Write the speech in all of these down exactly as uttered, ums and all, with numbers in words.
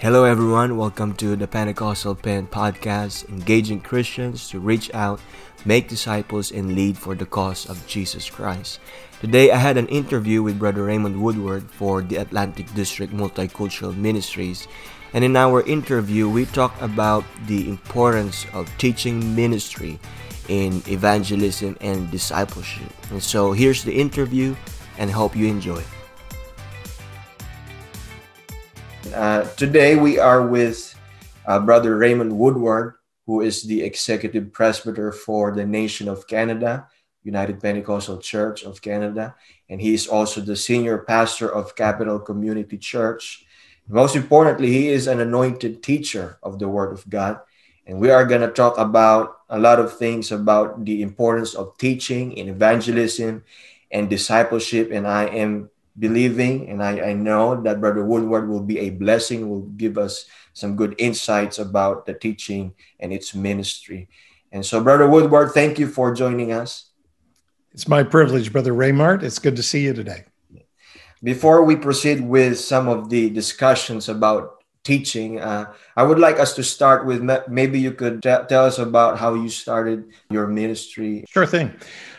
Hello, everyone. Welcome to the Pentecostal Pen Podcast, engaging Christians to reach out, make disciples, and lead for the cause of Jesus Christ. Today, I had an interview with Brother Raymond Woodward for the Atlantic District Multicultural Ministries. And in our interview, we talked about the importance of teaching ministry in evangelism and discipleship. And so here's the interview, and hope you enjoy. Uh, today we are with uh, Brother Raymond Woodward, who is the Executive Presbyter for the Nation of Canada, United Pentecostal Church of Canada, and he is also the Senior Pastor of Capital Community Church. Most importantly, he is an anointed teacher of the Word of God, and we are going to talk about a lot of things about the importance of teaching in evangelism and discipleship, and I am believing, and I, I know that Brother Woodward will be a blessing, will give us some good insights about the teaching and its ministry. And so, Brother Woodward, thank you for joining us. It's my privilege, Brother Raymart. It's good to see you today. Before we proceed with some of the discussions about teaching, uh, I would like us to start with, maybe you could t- tell us about how you started your ministry. Sure thing.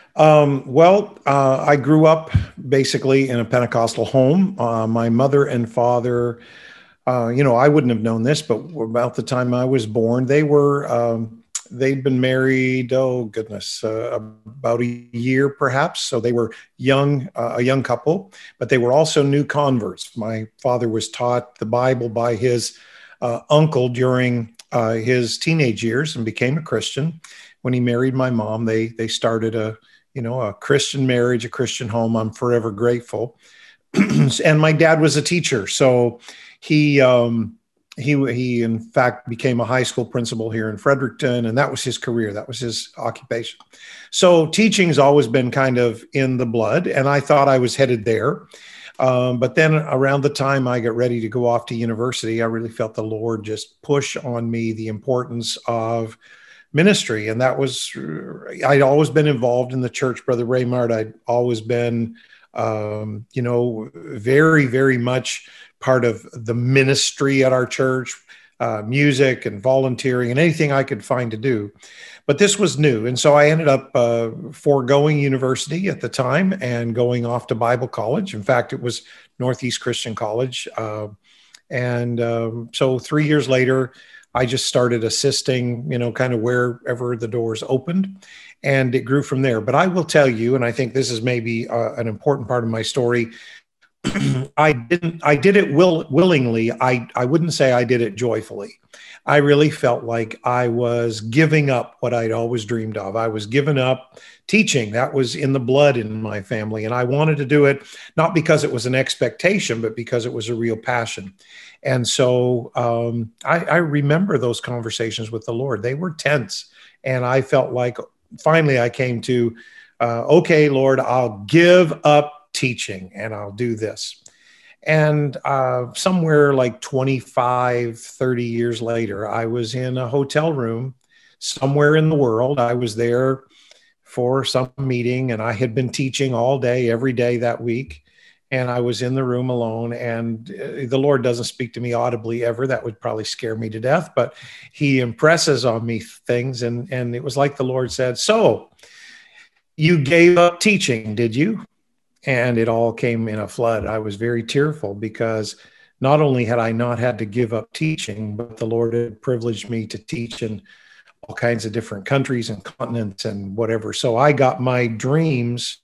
Um, well, uh, I grew up basically in a Pentecostal home. Uh, my mother and father, uh, you know, I wouldn't have known this, but about the time I was born, they were, um, they'd been married, oh goodness, uh, about a year perhaps. So they were young, uh, a young couple, but they were also new converts. My father was taught the Bible by his uh, uncle during uh, his teenage years and became a Christian. When he married my mom, they they started a you know, a Christian marriage, a Christian home. I'm forever grateful. And my dad was a teacher. So he, um, he, he in fact became a high school principal here in Fredericton. And that was his career. That was his occupation. So teaching's always been kind of in the blood. And I thought I was headed there. Um, but then around the time I got ready to go off to university, I really felt the Lord just push on me the importance of ministry. And that was, I'd always been involved in the church, Brother Raymart. I'd always been, um, you know, very, very much part of the ministry at our church, uh, music and volunteering and anything I could find to do. But this was new. And so I ended up uh, foregoing university at the time and going off to Bible college. In fact, it was Northeast Christian College. Uh, and um, so three years later, I just started assisting, you know, kind of wherever the doors opened, and it grew from there. But I will tell you, and I think this is maybe uh, an important part of my story, I didn't, I did it will, willingly. I, I wouldn't say I did it joyfully. I really felt like I was giving up what I'd always dreamed of. I was giving up teaching. That was in the blood in my family. And I wanted to do it, not because it was an expectation, but because it was a real passion. And so um, I, I remember those conversations with the Lord. They were tense. And I felt like finally I came to, uh, okay, Lord, I'll give up teaching and I'll do this. And uh, somewhere like twenty-five, thirty years later, I was in a hotel room somewhere in the world. I was there for some meeting and I had been teaching all day, every day that week. And I was in the room alone, and the Lord doesn't speak to me audibly ever. That would probably scare me to death, but he impresses on me things. And, and it was like the Lord said, so you gave up teaching, did you? And it all came in a flood. I was very tearful because not only had I not had to give up teaching, but the Lord had privileged me to teach in all kinds of different countries and continents and whatever. So I got my dreams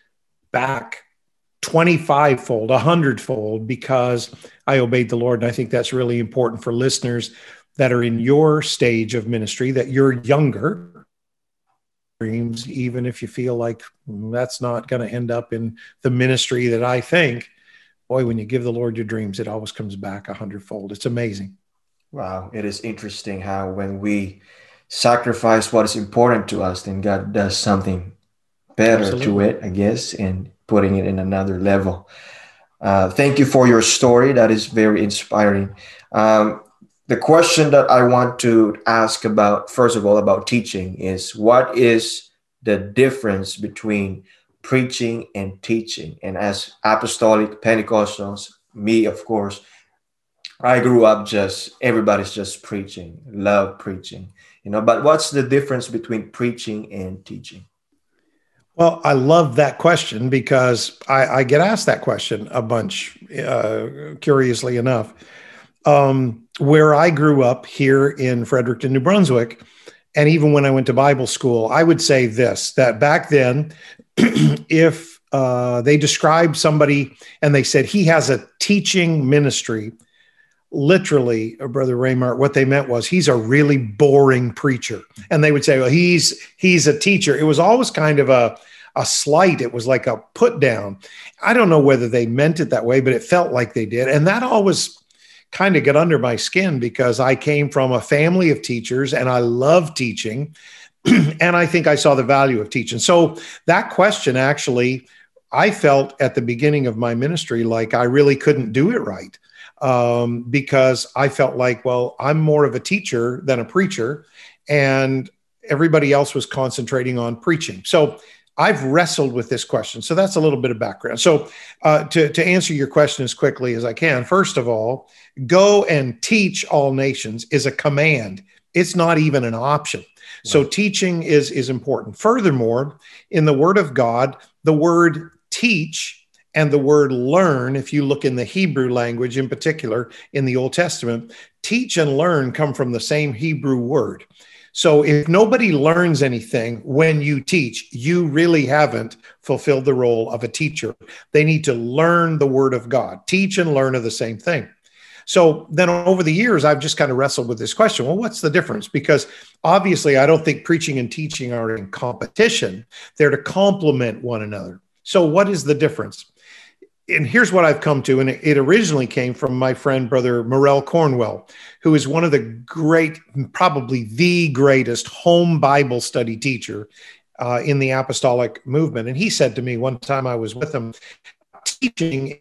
back twenty-five fold, a hundred fold, because I obeyed the Lord. And I think that's really important for listeners that are in your stage of ministry, that you're younger dreams, even if you feel like that's not going to end up in the ministry that I think. Boy, when you give the Lord your dreams, it always comes back a hundredfold. It's amazing. Wow. It is interesting how when we sacrifice what is important to us, then God does something better Absolutely. To it, I guess, and putting it in another level. Uh, thank you for your story. That is very inspiring. Um, the question that I want to ask about, first of all, about teaching is, what is the difference between preaching and teaching? And as apostolic Pentecostals, me, of course, I grew up just everybody's just preaching, love preaching, you know. But what's the difference between preaching and teaching? Well, I love that question because I, I get asked that question a bunch, uh, curiously enough. Um, where I grew up here in Fredericton, New Brunswick, and even when I went to Bible school, I would say this, that back then, if uh, they described somebody and they said he has a teaching ministry, literally, uh, Brother Raymart, what they meant was he's a really boring preacher. And they would say, well, he's he's a teacher. It was always kind of a, a slight. It was like a put down. I don't know whether they meant it that way, but it felt like they did. And that always kind of got under my skin because I came from a family of teachers and I love teaching. And I think I saw the value of teaching. So that question, actually, I felt at the beginning of my ministry like I really couldn't do it right, um, because I felt like, well, I'm more of a teacher than a preacher, and everybody else was concentrating on preaching. So I've wrestled with this question. So that's a little bit of background. So uh, to, to answer your question as quickly as I can, first of all, go and teach all nations is a command. It's not even an option. So teaching is, is important. Furthermore, in the Word of God, the word teach and the word learn, if you look in the Hebrew language in particular in the Old Testament, teach and learn come from the same Hebrew word. So if nobody learns anything when you teach, you really haven't fulfilled the role of a teacher. They need to learn the Word of God. Teach and learn are the same thing. So then over the years, I've just kind of wrestled with this question. Well, what's the difference? Because obviously, I don't think preaching and teaching are in competition. They're to complement one another. So what is the difference? And here's what I've come to, and it originally came from my friend, Brother Morel Cornwell, who is one of the great, probably the greatest home Bible study teacher uh, in the apostolic movement. And he said to me one time I was with him, teaching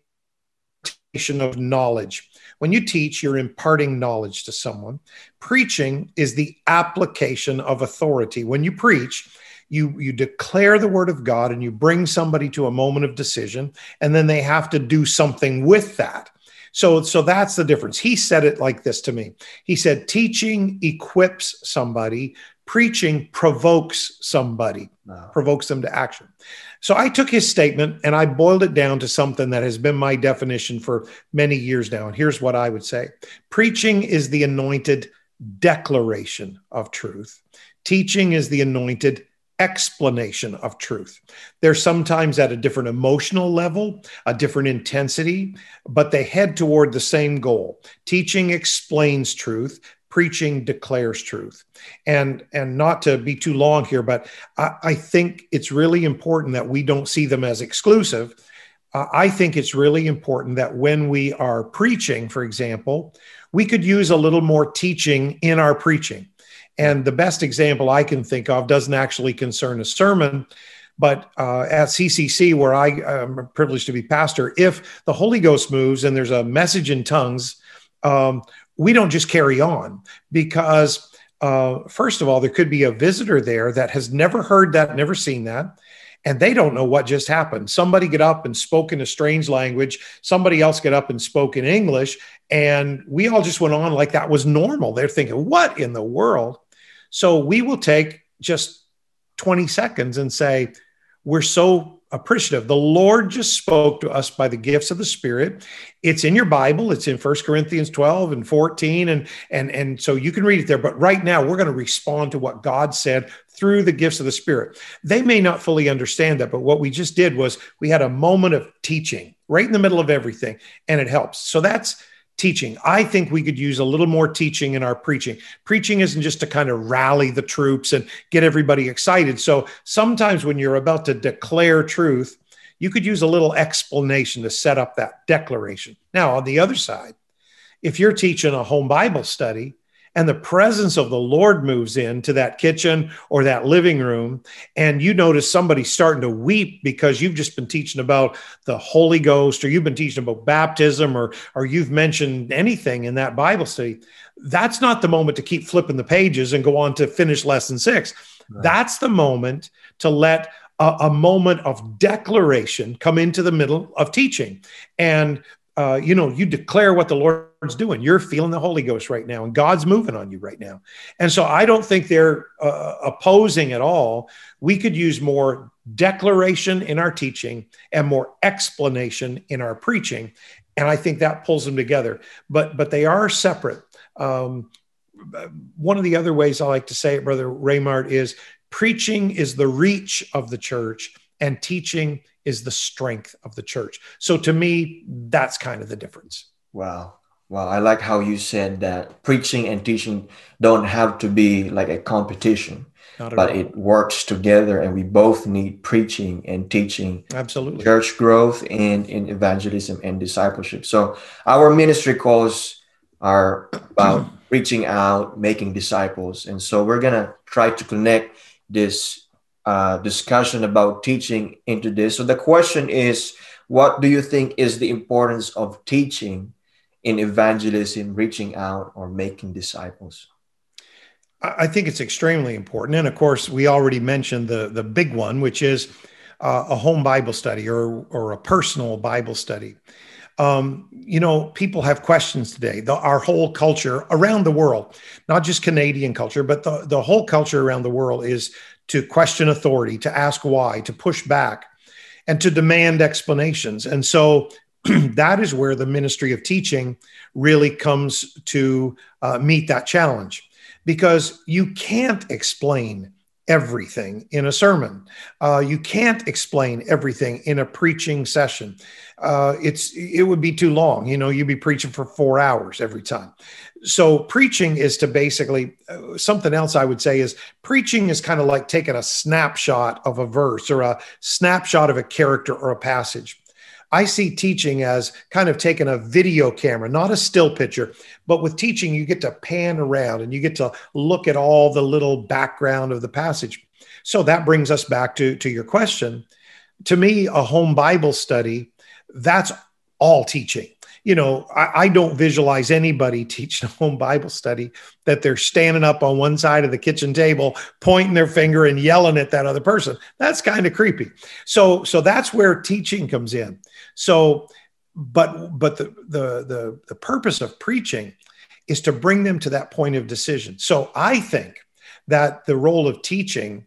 of knowledge. When you teach, you're imparting knowledge to someone. Preaching is the application of authority. When you preach, you, you declare the Word of God and you bring somebody to a moment of decision, and then they have to do something with that. So, so that's the difference. He said it like this to me. He said, teaching equips somebody, preaching provokes somebody, wow. provokes them to action. So I took his statement and I boiled it down to something that has been my definition for many years now. And here's what I would say. Preaching is the anointed declaration of truth. Teaching is the anointed explanation of truth. They're sometimes at a different emotional level, a different intensity, but they head toward the same goal. Teaching explains truth. Preaching declares truth. And, and not to be too long here, but I, I think it's really important that we don't see them as exclusive. Uh, I think it's really important that when we are preaching, for example, we could use a little more teaching in our preaching. And the best example I can think of doesn't actually concern a sermon, but uh, at C C C, where I am privileged to be pastor, if the Holy Ghost moves and there's a message in tongues, um, we don't just carry on because, uh, first of all, there could be a visitor there that has never heard that, never seen that, and they don't know what just happened. Somebody get up and spoke in a strange language. Somebody else get up and spoke in English, and we all just went on like that was normal. They're thinking, what in the world? So we will take just twenty seconds and say, we're so appreciative. The Lord just spoke to us by the gifts of the Spirit. It's in your Bible. It's in First Corinthians twelve and fourteen. And, and, and so you can read it there. But right now, we're going to respond to what God said through the gifts of the Spirit. They may not fully understand that, but what we just did was we had a moment of teaching right in the middle of everything, and it helps. So that's teaching. I think we could use a little more teaching in our preaching. Preaching isn't just to kind of rally the troops and get everybody excited. So sometimes when you're about to declare truth, you could use a little explanation to set up that declaration. Now, on the other side, if you're teaching a home Bible study and the presence of the Lord moves into that kitchen or that living room, and you notice somebody starting to weep because you've just been teaching about the Holy Ghost, or you've been teaching about baptism, or, or you've mentioned anything in that Bible study, that's not the moment to keep flipping the pages and go on to finish lesson six. Right. That's the moment to let a, a moment of declaration come into the middle of teaching. And uh, you know, you declare what the Lord's doing. You're feeling the Holy Ghost right now, and God's moving on you right now. And so I don't think they're uh, opposing at all. We could use more declaration in our teaching and more explanation in our preaching. And I think that pulls them together, but, but they are separate. Um, one of the other ways I like to say it, Brother Raymart, is preaching is the reach of the church and teaching is the strength of the church. So to me, that's kind of the difference. Wow. Wow. I like how you said that preaching and teaching don't have to be like a competition, but all. It works together, and we both need preaching and teaching. Absolutely. Church growth and in evangelism and discipleship. So our ministry calls are about reaching out, making disciples. And so we're going to try to connect this uh, discussion about teaching into this. So the question is, what do you think is the importance of teaching in evangelism, reaching out, or making disciples? I think it's extremely important. And of course, we already mentioned the, the big one, which is uh, a home Bible study or, or a personal Bible study. Um, you know, people have questions today. The, our whole culture around the world, not just Canadian culture, but the, the whole culture around the world is to question authority, to ask why, to push back, and to demand explanations. And so that is where the ministry of teaching really comes to uh, meet that challenge, because you can't explain everything in a sermon. Uh, you can't explain everything in a preaching session. Uh, it's it would be too long. You know, you'd be preaching for four hours every time. So preaching is to basically, uh, something else I would say is preaching is kind of like taking a snapshot of a verse or a snapshot of a character or a passage. I see teaching as kind of taking a video camera, not a still picture, but with teaching, you get to pan around and you get to look at all the little background of the passage. So that brings us back to, to your question. To me, a home Bible study, that's all teaching. You know, I, I don't visualize anybody teaching a home Bible study that they're standing up on one side of the kitchen table, pointing their finger and yelling at that other person. That's kind of creepy. So, so that's where teaching comes in. So, but, but the, the, the, the purpose of preaching is to bring them to that point of decision. So I think that the role of teaching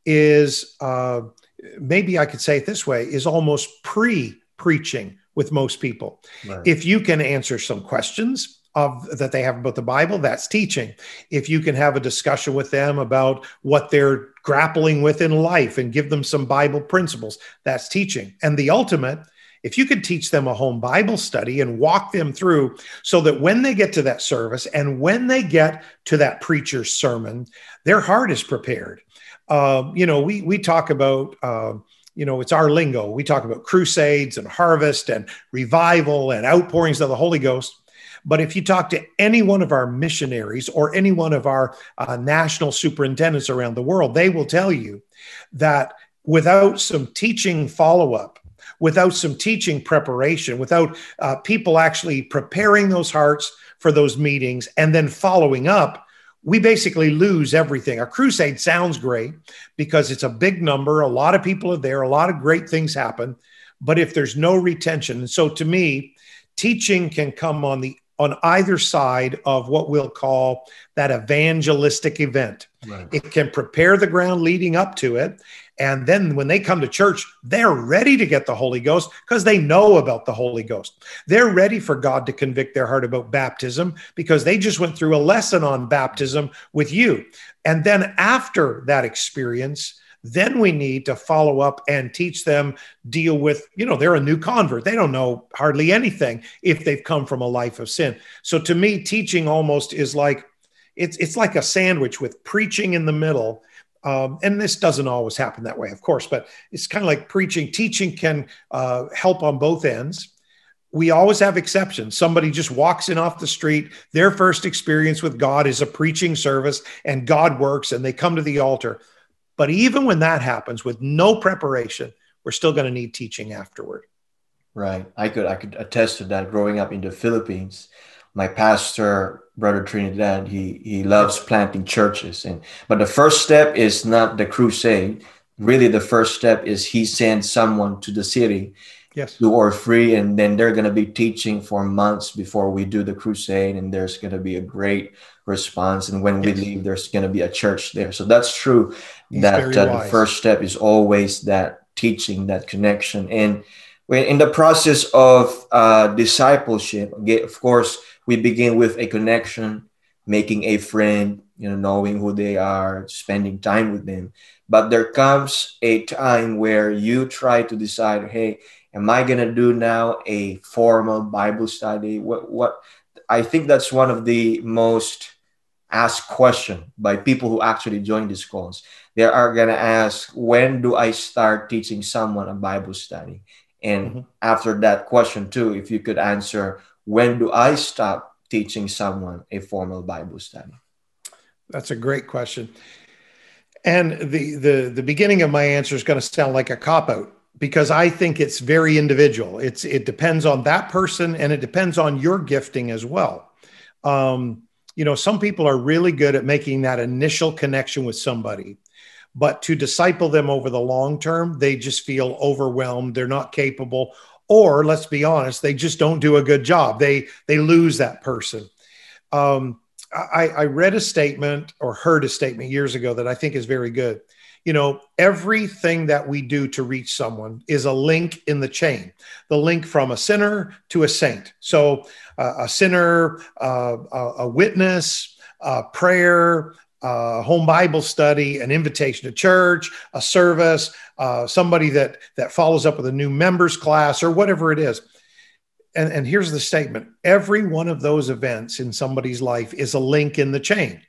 is, uh, maybe I could say it this way, is almost pre-preaching with most people. Right. If you can answer some questions of that they have about the Bible, that's teaching. If you can have a discussion with them about what they're grappling with in life and give them some Bible principles, that's teaching. And the ultimate, if you could teach them a home Bible study and walk them through so that when they get to that service and when they get to that preacher's sermon, their heart is prepared. Uh, you know, we we talk about, uh, you know, it's our lingo. We talk about crusades and harvest and revival and outpourings of the Holy Ghost. But if you talk to any one of our missionaries or any one of our uh, national superintendents around the world, they will tell you that without some teaching follow-up, without some teaching preparation, without uh, people actually preparing those hearts for those meetings and then following up, we basically lose everything. A crusade sounds great because it's a big number. A lot of people are there. A lot of great things happen. But if there's no retention, and so to me, teaching can come on the on either side of what we'll call that evangelistic event. Right. It can prepare the ground leading up to it. And then when they come to church, they're ready to get the Holy Ghost because they know about the Holy Ghost. They're ready for God to convict their heart about baptism because they just went through a lesson on baptism with you. And then after that experience, then we need to follow up and teach them, deal with, you know, they're a new convert. They don't know hardly anything if they've come from a life of sin. So to me, teaching almost is like, it's, it's like a sandwich with preaching in the middle. Um, and this doesn't always happen that way, of course, but it's kind of like preaching. Teaching can uh, help on both ends. We always have exceptions. Somebody just walks in off the street. Their first experience with God is a preaching service and God works and they come to the altar. But even when that happens with no preparation, we're still going to need teaching afterward. Right. I could, I could attest to that. Growing up in the Philippines, my pastor, Brother Trinidad, he he loves planting churches. And but the first step is not the crusade. Really, the first step is he sends someone to the city Yes. two or three, and then they're going to be teaching for months before we do the crusade, and there's going to be a great response. And when we Yes. leave, there's going to be a church there. So that's true He's that very uh, the wise. first step is always that teaching, that connection. And when in the process of uh, discipleship, again, of course, we begin with a connection, making a friend, you know, knowing who they are, spending time with them. But there comes a time where you try to decide, hey, am I gonna do now a formal Bible study? What what I think that's one of the most asked question by people who actually join these calls. They are gonna ask, when do I start teaching someone a Bible study? And Mm-hmm. after that question too, if you could answer, when do I stop teaching someone a formal Bible study? That's a great question. And the the the beginning of my answer is going to sound like a cop out because I think it's very individual. It's it depends on that person and it depends on your gifting as well. Um, you know, some people are really good at making that initial connection with somebody, but to disciple them over the long term, they just feel overwhelmed. They're not capable, or let's be honest, they just don't do a good job. They they lose that person. Um, I, I read a statement or heard a statement years ago that I think is very good. You know, everything that we do to reach someone is a link in the chain, the link from a sinner to a saint. So uh, a sinner, uh, a, a witness, a prayer, a home Bible study, an invitation to church, a service, uh, somebody that that follows up with a new members class or whatever it is. And, and here's the statement. Every one of those events in somebody's life is a link in the chain.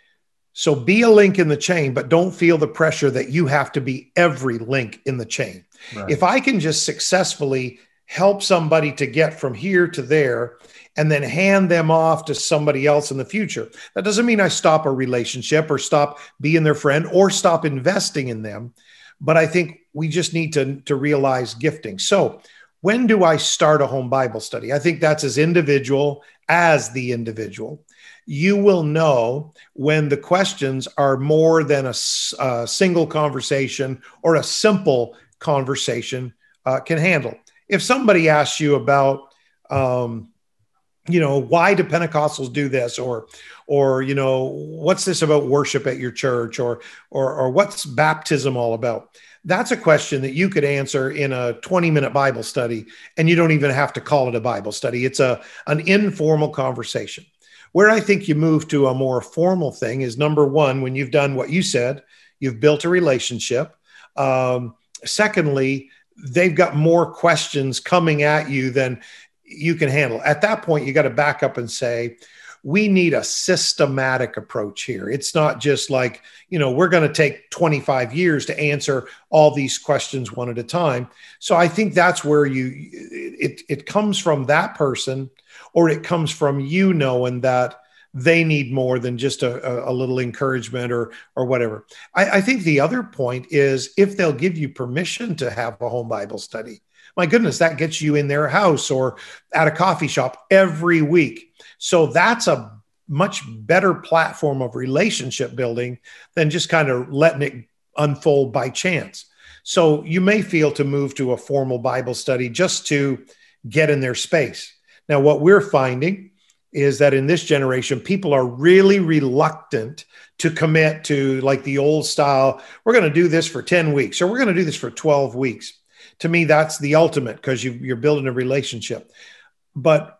So be a link in the chain, but don't feel the pressure that you have to be every link in the chain. Right. If I can just successfully help somebody to get from here to there and then hand them off to somebody else in the future, that doesn't mean I stop a relationship or stop being their friend or stop investing in them. But I think we just need to, to realize gifting. So when do I start a home Bible study? I think that's as individual as the individual. You will know when the questions are more than a, a single conversation or a simple conversation uh, can handle. If somebody asks you about, um, you know, why do Pentecostals do this? Or, or, you know, what's this about worship at your church? Or, or, or what's baptism all about? That's a question that you could answer in a twenty minute Bible study, and you don't even have to call it a Bible study. It's a, an informal conversation. Where I think you move to a more formal thing is, number one, when you've done what you said, you've built a relationship. Um, secondly, they've got more questions coming at you than you can handle. At that point, you got to back up and say, we need a systematic approach here. It's not just like, you know, we're going to take twenty-five years to answer all these questions one at a time. So I think that's where you, it, it comes from that person, or it comes from you knowing that they need more than just a, a little encouragement or, or whatever. I, I think the other point is if they'll give you permission to have a home Bible study. My goodness, that gets you in their house or at a coffee shop every week. So that's a much better platform of relationship building than just kind of letting it unfold by chance. So you may feel to move to a formal Bible study just to get in their space. Now, what we're finding is that in this generation, people are really reluctant to commit to like the old style. We're going to do this for ten weeks, or we're going to do this for twelve weeks. To me, that's the ultimate because you, you're building a relationship. But,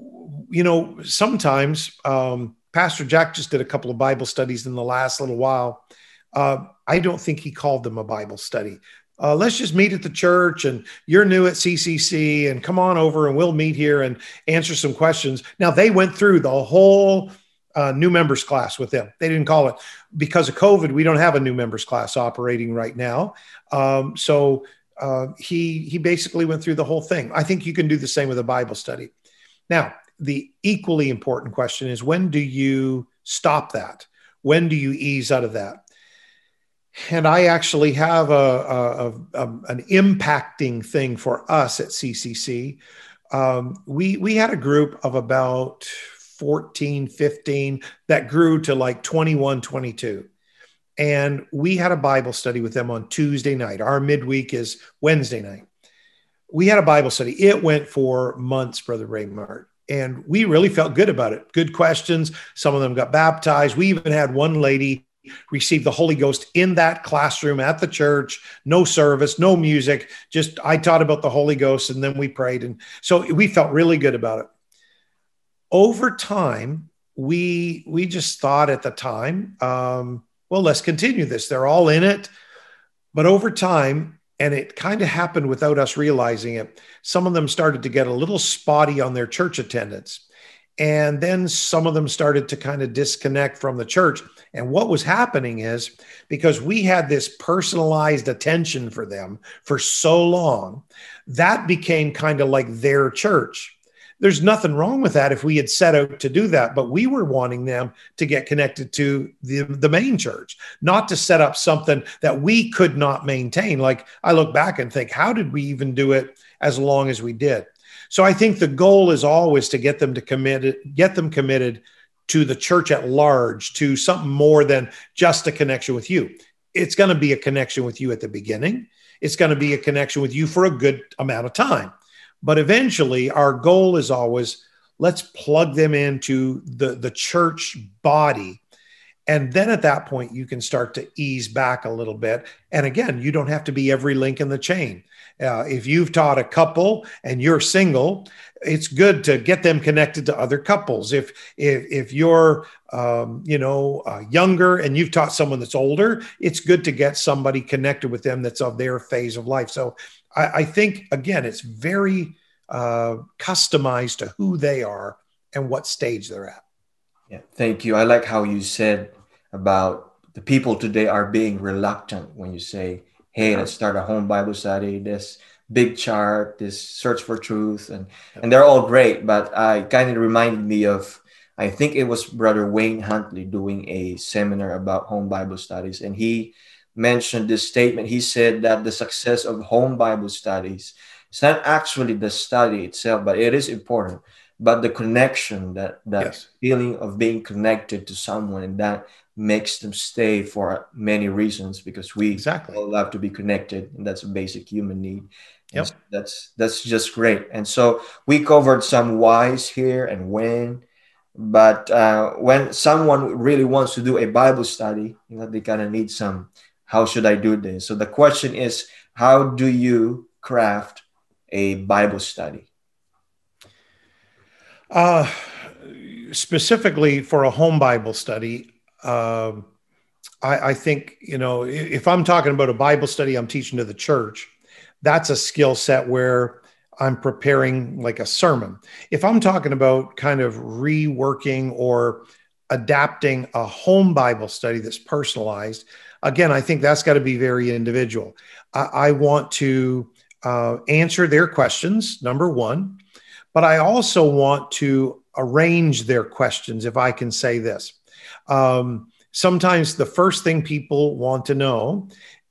you know, sometimes um, Pastor Jack just did a couple of Bible studies in the last little while. Uh, I don't think he called them a Bible study. Uh, let's just meet at the church, and you're new at C C C, and come on over and we'll meet here and answer some questions. Now, they went through the whole uh, new members class with them. They didn't call it because of COVID. We don't have a new members class operating right now. Um, so uh, he, he basically went through the whole thing. I think you can do the same with a Bible study. Now, the equally important question is, when do you stop that? When do you ease out of that? And I actually have a, a, a, an impacting thing for us at C C C. Um, we, we had a group of about fourteen, fifteen that grew to like twenty-one, twenty-two. And we had a Bible study with them on Tuesday night. Our midweek is Wednesday night. we had a Bible study. It went for months, Brother Raymond, and we really felt good about it. Good questions. Some of them got baptized. We even had one lady receive the Holy Ghost in that classroom at the church. No service, no music. Just I taught about the Holy Ghost, and then we prayed. And so we felt really good about it. Over time, we we just thought at the time, um, well, let's continue this. They're all in it. But over time, and it kind of happened without us realizing it, some of them started to get a little spotty on their church attendance. And then some of them started to kind of disconnect from the church. And what was happening is, because we had this personalized attention for them for so long, that became kind of like their church. There's nothing wrong with that if we had set out to do that, but we were wanting them to get connected to the, the main church, not to set up something that we could not maintain. Like I look back and think, how did we even do it as long as we did? So I think the goal is always to get them to commit, get them committed to the church at large, to something more than just a connection with you. It's going to be a connection with you at the beginning. It's going to be a connection with you for a good amount of time. But eventually our goal is always, let's plug them into the, the church body. And then at that point, you can start to ease back a little bit. And again, you don't have to be every link in the chain. Uh, if you've taught a couple and you're single, it's good to get them connected to other couples. If if, if you're um, you know uh, younger and you've taught someone that's older, it's good to get somebody connected with them that's of their phase of life. So I, I think, again, it's very uh, customized to who they are and what stage they're at. Yeah, thank you. I like how you said about the people today are being reluctant when you say, hey, let's start a home Bible study, this big chart, this search for truth. And, and they're all great, but I kind of reminded me of, I think it was Brother Wayne Huntley doing a seminar about home Bible studies. And he mentioned this statement. He said that the success of home Bible studies, it's not actually the study itself, but it is important. But the connection, that, that yes. feeling of being connected to someone, and that makes them stay for many reasons, because we exactly. all love to be connected, and that's a basic human need. Yep. So that's that's just great. And so we covered some whys here and when, but uh, when someone really wants to do a Bible study, you know, they kind of need some, how should I do this? So the question is, how do you craft a Bible study? Uh, specifically for a home Bible study, uh, I, I think, you know, if I'm talking about a Bible study I'm teaching to the church, that's a skill set where I'm preparing like a sermon. If I'm talking about kind of reworking or adapting a home Bible study that's personalized, again, I think that's got to be very individual. I, I want to uh, answer their questions, number one. But I also want to arrange their questions, if I can say this. Um, sometimes the first thing people want to know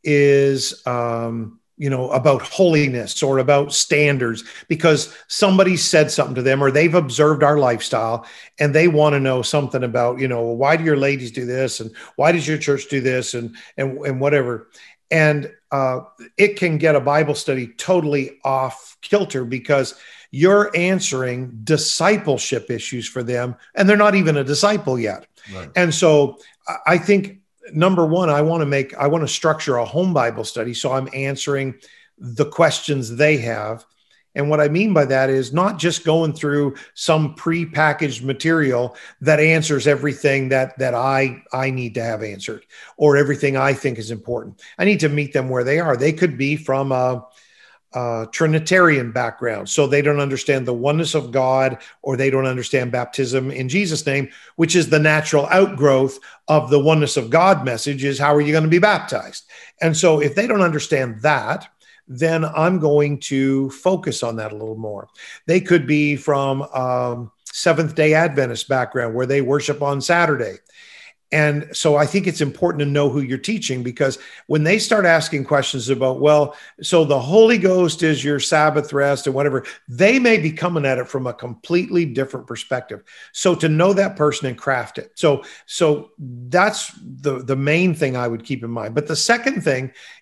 is, um, you know, about holiness or about standards, because somebody said something to them or they've observed our lifestyle and they want to know something about, you know, why do your ladies do this? And why does your church do this? And, and, and whatever. And uh, it can get a Bible study totally off kilter, because you're answering discipleship issues for them, and they're not even a disciple yet. Right. And so I think, number one, I want to make, I want to structure a home Bible study so I'm answering the questions they have. And what I mean by that is not just going through some pre-packaged material that answers everything that, that I, I need to have answered, or everything I think is important. I need to meet them where they are. They could be from a, Uh, Trinitarian background, so they don't understand the oneness of God, or they don't understand baptism in Jesus' name, which is the natural outgrowth of the oneness of God message, is how are you going to be baptized? And so if they don't understand that, then I'm going to focus on that a little more. They could be from um, Seventh-day Adventist background, where they worship on Saturday. And so I think it's important to know who you're teaching, because when they start asking questions about, well, so the Holy Ghost is your Sabbath rest and whatever, they may be coming at it from a completely different perspective. So to know that person and craft it. So, so that's the, the main thing I would keep in mind. But the second thing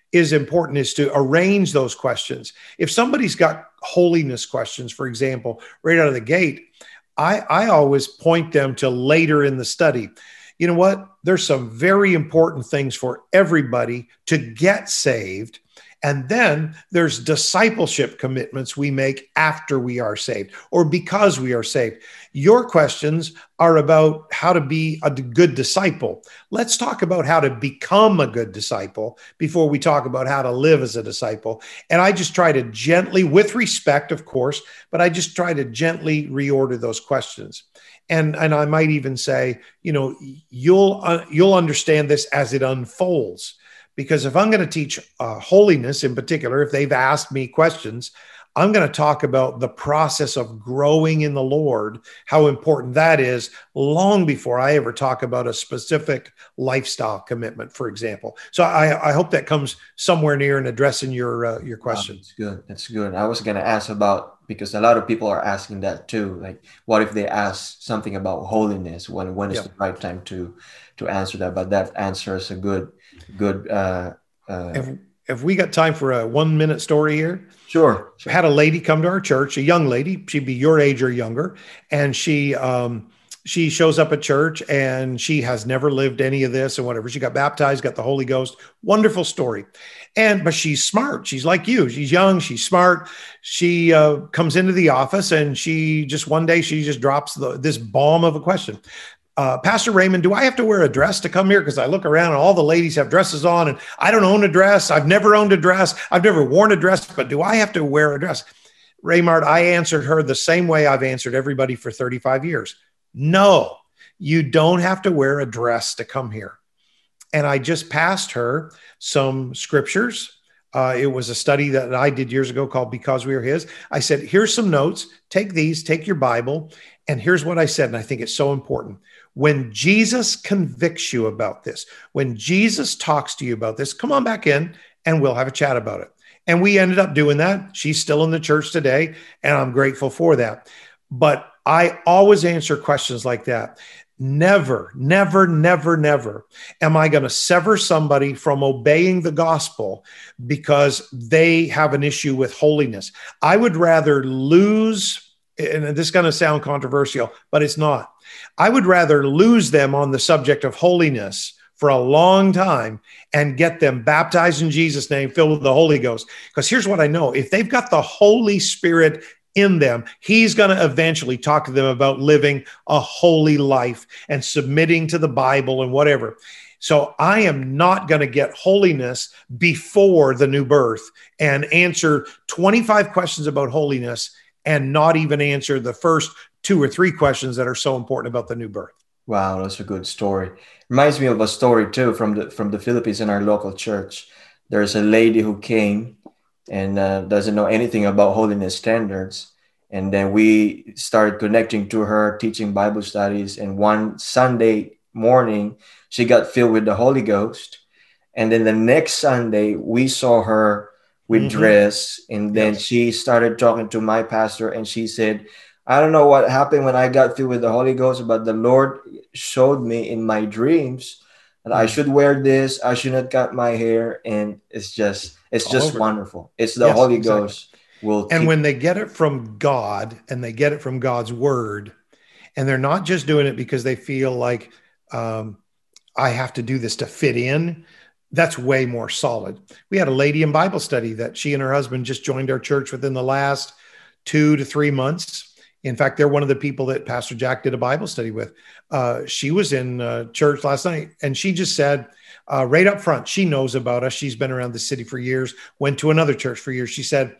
is important is to arrange those questions. If somebody's got holiness questions, for example, right out of the gate, I, I always point them to later in the study. You know what? There's some very important things for everybody to get saved. And then there's discipleship commitments we make after we are saved or because we are saved. Your questions are about how to be a good disciple. Let's talk about how to become a good disciple before we talk about how to live as a disciple. And I just try to gently, with respect, of course, but I just try to gently reorder those questions. And, and I might even say, you know, you'll, uh, you'll understand this as it unfolds. Because if I'm going to teach uh, holiness in particular, if they've asked me questions, I'm going to talk about the process of growing in the Lord, how important that is, long before I ever talk about a specific lifestyle commitment, for example. So I, I hope that comes somewhere near in addressing your uh, your question. Wow, that's good. That's good. I was going to ask about, because a lot of people are asking that too. Like, what if they ask something about holiness? When when is Yeah. the right time to to answer that? But that answer is a good good. Uh, uh, Have, have we got time for a one minute story here? sure. sure. Had a lady come to our church, a young lady, she'd be your age or younger. And she, um, she shows up at church and she has never lived any of this and whatever. She got baptized, got the Holy Ghost. Wonderful story. And, but she's smart. She's like you. She's young. She's smart. She uh, comes into the office and she just one day, she just drops the, this bomb of a question. Uh, Pastor Raymond, do I have to wear a dress to come here? Because I look around and all the ladies have dresses on and I don't own a dress. I've never owned a dress. I've never worn a dress, but do I have to wear a dress? Raymart, I answered her the same way I've answered everybody for thirty-five years. No, you don't have to wear a dress to come here. And I just passed her some scriptures. Uh, it was a study that I did years ago called Because We Are His. I said, here's some notes. Take these, take your Bible. And here's what I said. And I think it's so important. When Jesus convicts you about this, when Jesus talks to you about this, come on back in and we'll have a chat about it. And we ended up doing that. She's still in the church today, and I'm grateful for that. But I always answer questions like that. Never, never, never, never am I going to sever somebody from obeying the gospel because they have an issue with holiness. I would rather lose, and this is going to sound controversial, but it's not. I would rather lose them on the subject of holiness for a long time and get them baptized in Jesus' name, filled with the Holy Ghost. Because here's what I know. If they've got the Holy Spirit in them, he's going to eventually talk to them about living a holy life and submitting to the Bible and whatever. So I am not going to get holiness before the new birth and answer twenty-five questions about holiness and not even answer the first two or three questions that are so important about the new birth. Wow, that's a good story. Reminds me of a story too from the from the Philippines in our local church. There's a lady who came and uh, doesn't know anything about holiness standards. And then we started connecting to her, teaching Bible studies. And one Sunday morning, she got filled with the Holy Ghost. And then the next Sunday, we saw her with mm-hmm. dress. And then yes. she started talking to my pastor and she said, I don't know what happened when I got filled with the Holy Ghost, but the Lord showed me in my dreams that mm-hmm. I should wear this. I should not cut my hair. And it's just, it's All just over. Wonderful. It's the yes, Holy exactly. Ghost. Will and keep- when they get it from God and they get it from God's word, and they're not just doing it because they feel like um, I have to do this to fit in, that's way more solid. We had a lady in Bible study that she and her husband just joined our church within the last two to three months. In fact, they're one of the people that Pastor Jack did a Bible study with. Uh, she was in uh, church last night, and she just said, uh, right up front, she knows about us. She's been around the city for years, went to another church for years. She said,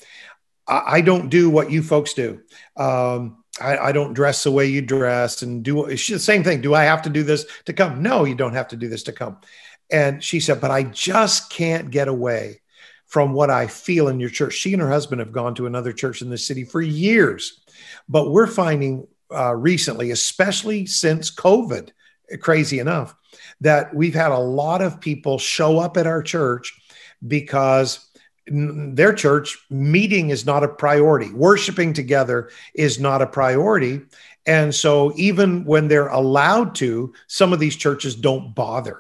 I, I don't do what you folks do. Um, I, I don't dress the way you dress and do it's the same thing. Do I have to do this to come? No, you don't have to do this to come. And she said, but I just can't get away from what I feel in your church. She and her husband have gone to another church in the city for years. But we're finding uh, recently, especially since COVID, crazy enough, that we've had a lot of people show up at our church because their church meeting is not a priority. Worshiping together is not a priority. And so even when they're allowed to, some of these churches don't bother.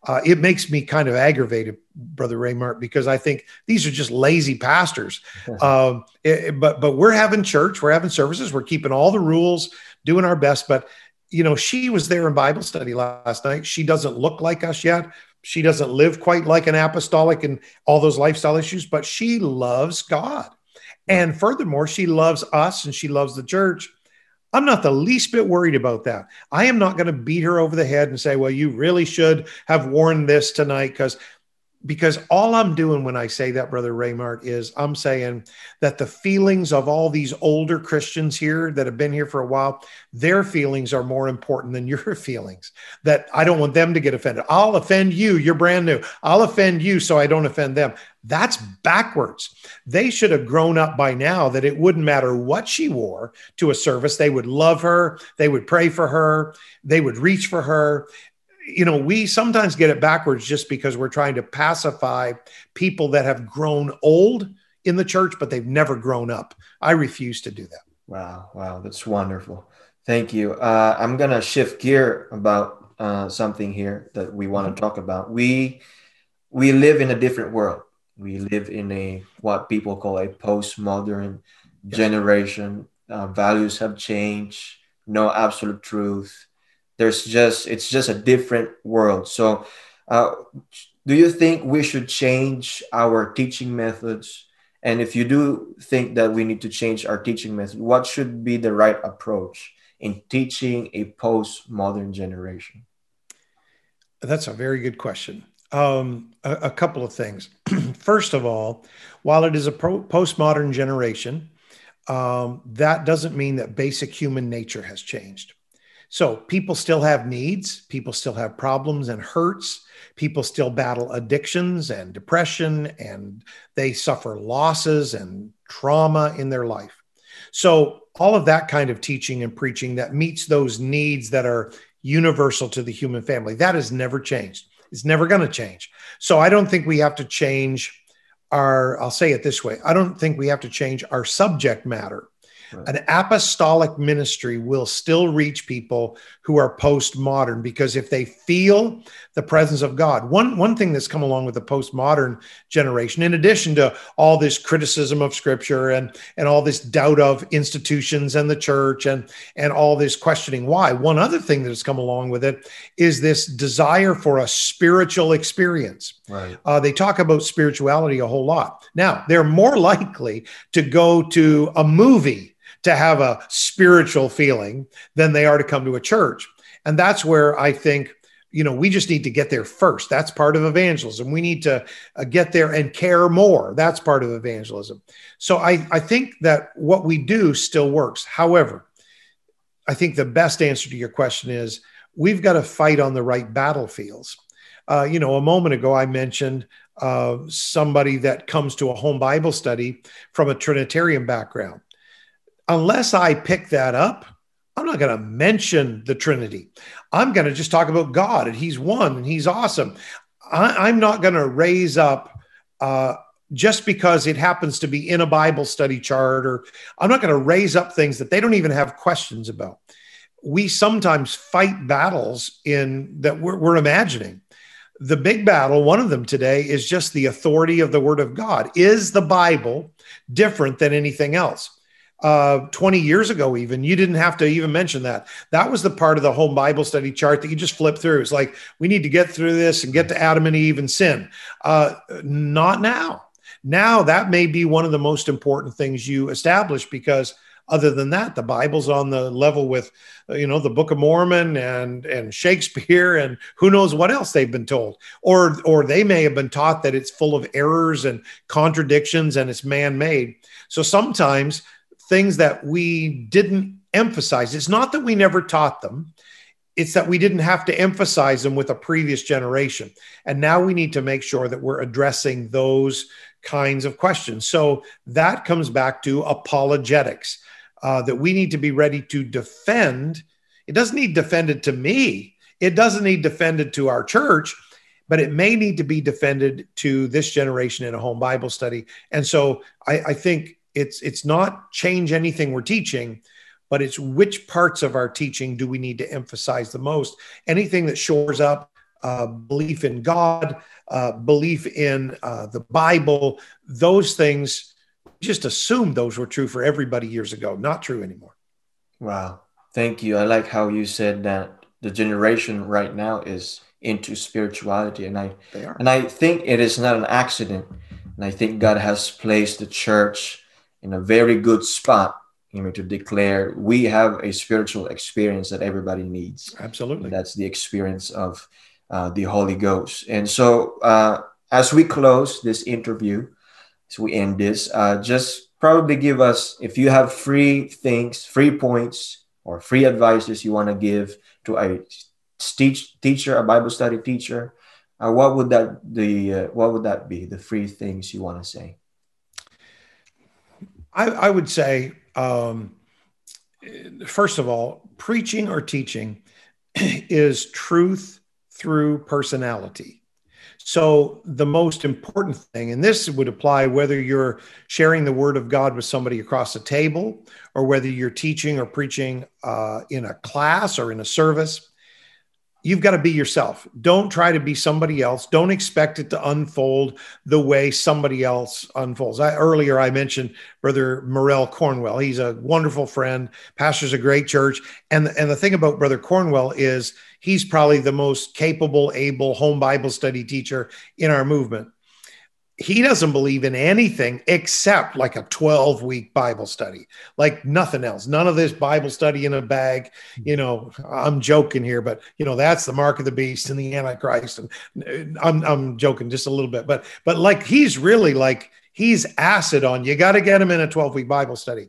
Uh, it makes me kind of aggravated, Brother Raymart, because I think these are just lazy pastors. Um, it, but but we're having church, we're having services, we're keeping all the rules, doing our best. But you know, she was there in Bible study last night. She doesn't look like us yet. She doesn't live quite like an apostolic and all those lifestyle issues, but she loves God. And furthermore, she loves us and she loves the church. I'm not the least bit worried about that. I am not going to beat her over the head and say, well, you really should have worn this tonight, because Because all I'm doing when I say that, Brother Raymart, is I'm saying that the feelings of all these older Christians here that have been here for a while, their feelings are more important than your feelings, that I don't want them to get offended. I'll offend you. You're brand new. I'll offend you so I don't offend them. That's backwards. They should have grown up by now that it wouldn't matter what she wore to a service. They would love her. They would pray for her. They would reach for her. You know, we sometimes get it backwards just because we're trying to pacify people that have grown old in the church, but they've never grown up. I refuse to do that. Wow. Wow. That's wonderful. Thank you. Uh, I'm going to shift gear about uh, something here that we want to talk about. We, we live in a different world. We live in a, what people call a postmodern generation. Uh, values have changed. No absolute truth. There's just, it's just a different world. So uh, do you think we should change our teaching methods? And if you do think that we need to change our teaching method, what should be the right approach in teaching a postmodern generation? That's a very good question. Um, a, a couple of things. First of all, while it is a pro- postmodern generation, um, that doesn't mean that basic human nature has changed. So people still have needs, people still have problems and hurts, people still battle addictions and depression, and they suffer losses and trauma in their life. So all of that kind of teaching and preaching that meets those needs that are universal to the human family, that has never changed. It's never going to change. So I don't think we have to change our, I'll say it this way, I don't think we have to change our subject matter. Right. An apostolic ministry will still reach people who are postmodern, because if they feel the presence of God, one, one thing that's come along with the postmodern generation, in addition to all this criticism of scripture and, and all this doubt of institutions and the church and, and all this questioning why, one other thing that has come along with it is this desire for a spiritual experience. Right. Uh, they talk about spirituality a whole lot. Now, they're more likely to go to a movie to have a spiritual feeling than they are to come to a church. And that's where I think, you know, we just need to get there first. That's part of evangelism. We need to uh, get there and care more. That's part of evangelism. So I, I think that what we do still works. However, I think the best answer to your question is we've got to fight on the right battlefields. Uh, you know, a moment ago, I mentioned uh, somebody that comes to a home Bible study from a Trinitarian background. Unless I pick that up, I'm not going to mention the Trinity. I'm going to just talk about God, and he's one and he's awesome. I, I'm not going to raise up uh, just because it happens to be in a Bible study chart, or I'm not going to raise up things that they don't even have questions about. We sometimes fight battles in that we're, we're imagining. The big battle, one of them today, is just the authority of the Word of God. Is the Bible different than anything else? Uh, twenty years ago, even, you didn't have to even mention that. That was the part of the home Bible study chart that you just flip through. It's like, we need to get through this and get to Adam and Eve and sin. Uh, not now. Now that may be one of the most important things you establish, because other than that, the Bible's on the level with, you know, the Book of Mormon and, and Shakespeare and who knows what else they've been told. Or, or they may have been taught that it's full of errors and contradictions and it's man-made. So sometimes things that we didn't emphasize, it's not that we never taught them, it's that we didn't have to emphasize them with a previous generation. And now we need to make sure that we're addressing those kinds of questions. So that comes back to apologetics, uh, that we need to be ready to defend. It doesn't need defended to me. It doesn't need defended to our church, but it may need to be defended to this generation in a home Bible study. And so I, I think It's it's not change anything we're teaching, but it's which parts of our teaching do we need to emphasize the most. Anything that shores up uh, belief in God, uh, belief in uh, the Bible, those things, just assumed those were true for everybody years ago. Not true anymore. Wow. Thank you. I like how you said that the generation right now is into spirituality. And I They are. and I think it is not an accident. And I think God has placed the church in a very good spot, you know, to declare we have a spiritual experience that everybody needs. Absolutely. And that's the experience of uh, the Holy Ghost. And so uh, as we close this interview, as we end this, uh, just probably give us, if you have free things, free points, or free advices you want to give to a teach, teacher, a Bible study teacher, uh, what would that the uh, what would that be? The free things you want to say? I, I would say, um, first of all, preaching or teaching is truth through personality. So the most important thing, and this would apply whether you're sharing the word of God with somebody across the table, or whether you're teaching or preaching uh, in a class or in a service, you've got to be yourself. Don't try to be somebody else. Don't expect it to unfold the way somebody else unfolds. I, earlier, I mentioned Brother Morel Cornwell. He's a wonderful friend, pastors a great church. And, and the thing about Brother Cornwell is he's probably the most capable, able home Bible study teacher in our movement. He doesn't believe in anything except like a twelve week Bible study, like nothing else. None of this Bible study in a bag. You know, I'm joking here, but you know, that's the mark of the beast and the Antichrist. And I'm, I'm joking just a little bit, but, but like, he's really like, he's acid on, you got to get him in a twelve week Bible study.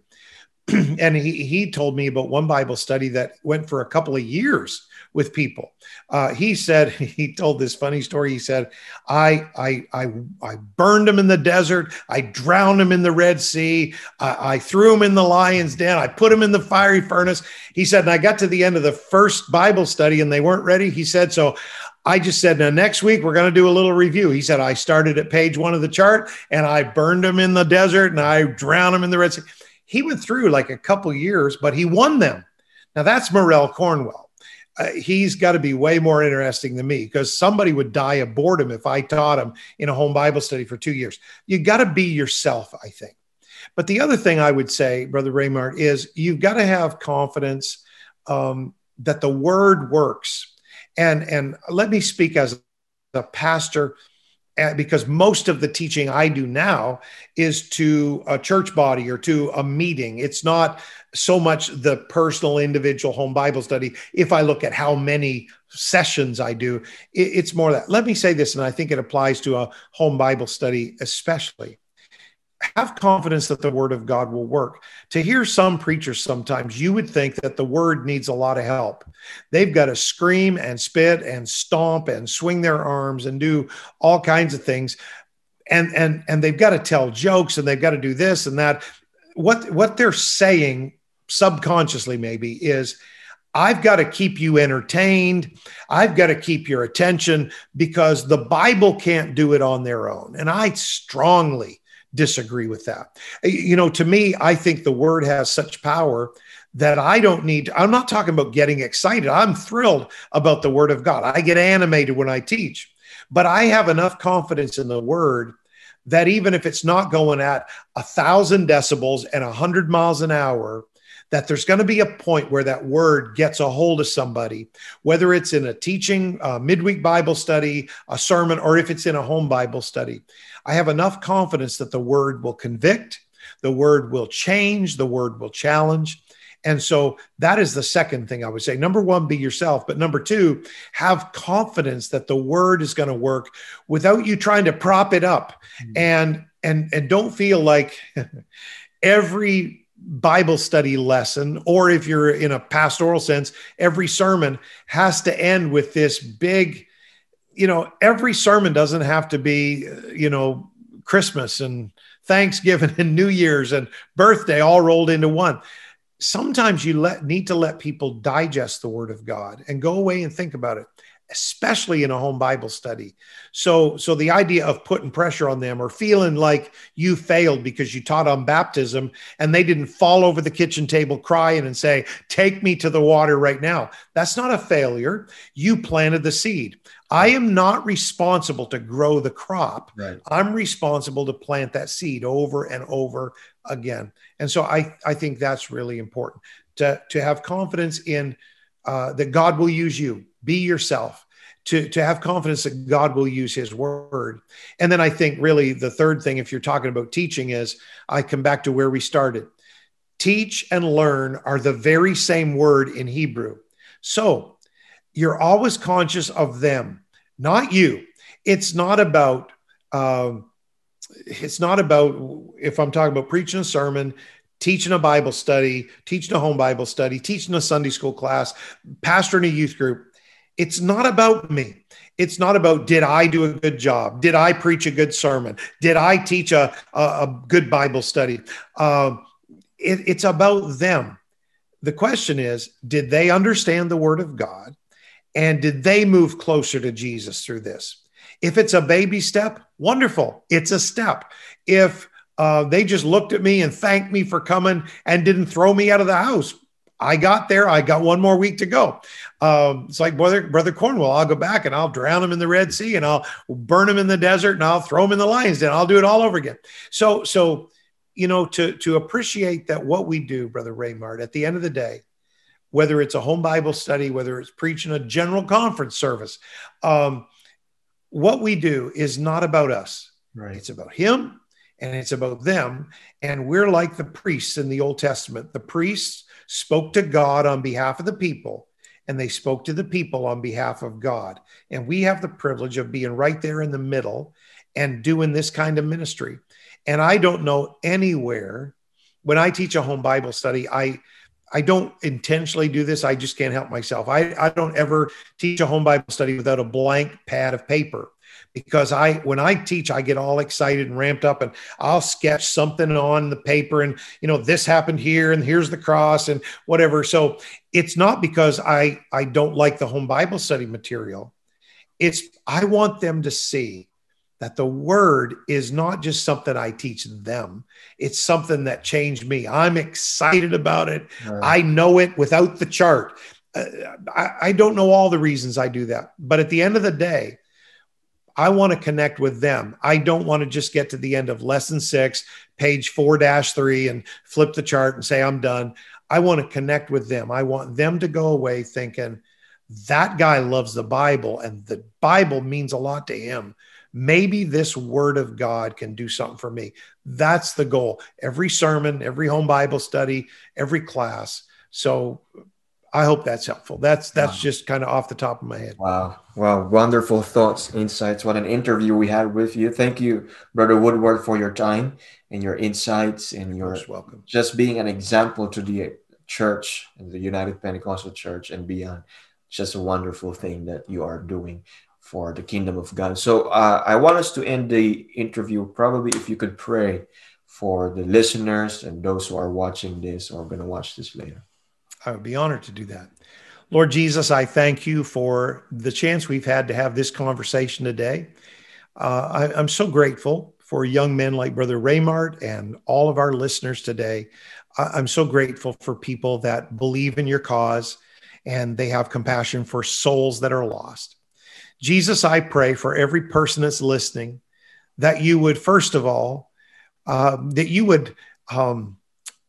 And he, he told me about one Bible study that went for a couple of years with people. Uh, he said, he told this funny story. He said, I, I, I, I burned him in the desert. I drowned him in the Red Sea. I, I threw him in the lion's den. I put him in the fiery furnace. He said, and I got to the end of the first Bible study and they weren't ready. He said, so I just said, now next week, we're going to do a little review. He said, I started at page one of the chart and I burned him in the desert and I drowned him in the Red Sea. He went through like a couple years, but he won them. Now that's Morel Cornwell. Uh, he's got to be way more interesting than me, because somebody would die of boredom if I taught him in a home Bible study for two years. You got to be yourself, I think. But the other thing I would say, Brother Raymart, is you've got to have confidence um, that the word works. And, and let me speak as a pastor, because most of the teaching I do now is to a church body or to a meeting. It's not so much the personal individual home Bible study. If I look at how many sessions I do, it's more that. Let me say this, and I think it applies to a home Bible study especially. Have confidence that the word of God will work. To hear some preachers sometimes, you would think that the word needs a lot of help. They've got to scream and spit and stomp and swing their arms and do all kinds of things. And, and, and they've got to tell jokes and they've got to do this and that. What, what they're saying subconsciously maybe is, I've got to keep you entertained. I've got to keep your attention, because the Bible can't do it on their own. And I strongly disagree with that. You know, to me, I think the word has such power that I don't need, I'm not talking about getting excited. I'm thrilled about the word of God. I get animated when I teach, but I have enough confidence in the word that even if it's not going at a thousand decibels and a hundred miles an hour, that there's going to be a point where that word gets a hold of somebody, whether it's in a teaching, a midweek Bible study, a sermon, or if it's in a home Bible study. I have enough confidence that the word will convict, the word will change, the word will challenge. And so that is the second thing I would say. Number one, be yourself. But number two, have confidence that the word is going to work without you trying to prop it up. Mm-hmm. And, and, and don't feel like every Bible study lesson, or if you're in a pastoral sense, every sermon has to end with this big, you know, every sermon doesn't have to be, you know, Christmas and Thanksgiving and New Year's and birthday all rolled into one. Sometimes you let, need to let people digest the word of God and go away and think about it. especially in a home Bible study. So, so the idea of putting pressure on them or feeling like you failed because you taught on baptism and they didn't fall over the kitchen table crying and say, take me to the water right now. That's not a failure. You planted the seed. I am not responsible to grow the crop. Right. I'm responsible to plant that seed over and over again. And so I, I think that's really important to, to have confidence in uh, that God will use you. Be yourself, to, to have confidence that God will use his word. And then I think really the third thing, if you're talking about teaching, is I come back to where we started. Teach and learn are the very same word in Hebrew. So you're always conscious of them, not you. It's not about, um, it's not about, if I'm talking about preaching a sermon, teaching a Bible study, teaching a home Bible study, teaching a Sunday school class, pastoring a youth group. It's not about me. It's not about, did I do a good job? Did I preach a good sermon? Did I teach a, a, a good Bible study? Uh, it, it's about them. The question is, did they understand the word of God? And did they move closer to Jesus through this? If it's a baby step, wonderful. It's a step. If uh, they just looked at me and thanked me for coming and didn't throw me out of the house, I got there. I got one more week to go. Um, it's like brother, brother Cornwell. I'll go back and I'll drown him in the Red Sea and I'll burn him in the desert and I'll throw him in the lion's den. I'll do it all over again. So, so, you know, to, to appreciate that what we do, Brother Raymart, at the end of the day, whether it's a home Bible study, whether it's preaching a general conference service, um, what we do is not about us. Right. It's about him and it's about them. And we're like the priests in the Old Testament. The priests spoke to God on behalf of the people, and they spoke to the people on behalf of God. And we have the privilege of being right there in the middle and doing this kind of ministry. And I don't know anywhere, when I teach a home Bible study, I I don't intentionally do this. I just can't help myself. I, I don't ever teach a home Bible study without a blank pad of paper, because I, when I teach, I get all excited and ramped up and I'll sketch something on the paper and, you know, this happened here and here's the cross and whatever. So it's not because I, I don't like the home Bible study material. It's, I want them to see that the word is not just something I teach them. It's something that changed me. I'm excited about it. Right. I know it without the chart. Uh, I, I don't know all the reasons I do that, but at the end of the day, I want to connect with them. I don't want to just get to the end of lesson six, page four dash three and flip the chart and say, I'm done. I want to connect with them. I want them to go away thinking that guy loves the Bible and the Bible means a lot to him. Maybe this word of God can do something for me. That's the goal. Every sermon, every home Bible study, every class. So I hope that's helpful. That's that's wow. just kind of off the top of my head. Wow. Wow. Wonderful thoughts, insights. What an interview we had with you. Thank you, Brother Woodward, for your time and your insights and your welcome. Just being an example to the church, the United Pentecostal Church and beyond. Just a wonderful thing that you are doing for the kingdom of God. So uh, I want us to end the interview, probably if you could pray for the listeners and those who are watching this or going to watch this later. I would be honored to do that. Lord Jesus, I thank you for the chance we've had to have this conversation today. Uh, I, I'm so grateful for young men like Brother Raymart and all of our listeners today. I, I'm so grateful for people that believe in your cause and they have compassion for souls that are lost. Jesus, I pray for every person that's listening that you would, first of all, uh, that you would um,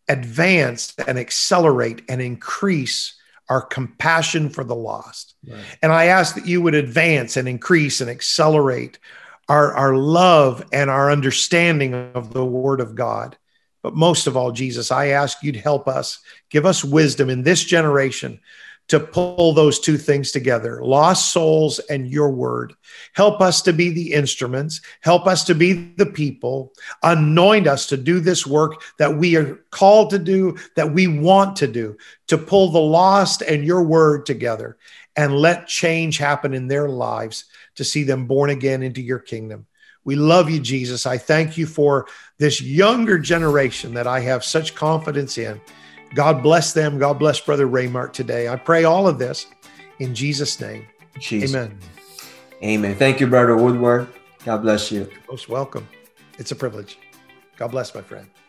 advance and accelerate and increase our compassion for the lost. Right. And I ask that you would advance and increase and accelerate our, our love and our understanding of the word of God. But most of all, Jesus, I ask you to help us, give us wisdom in this generation to pull those two things together, lost souls and your word. Help us to be the instruments. Help us to be the people. Anoint us to do this work that we are called to do, that we want to do, to pull the lost and your word together and let change happen in their lives to see them born again into your kingdom. We love you, Jesus. I thank you for this younger generation that I have such confidence in. God bless them. God bless Brother Raymart today. I pray all of this in Jesus' name. Jesus. Amen. Amen. Thank you, Brother Woodward. God bless you. Most welcome. It's a privilege. God bless, my friend.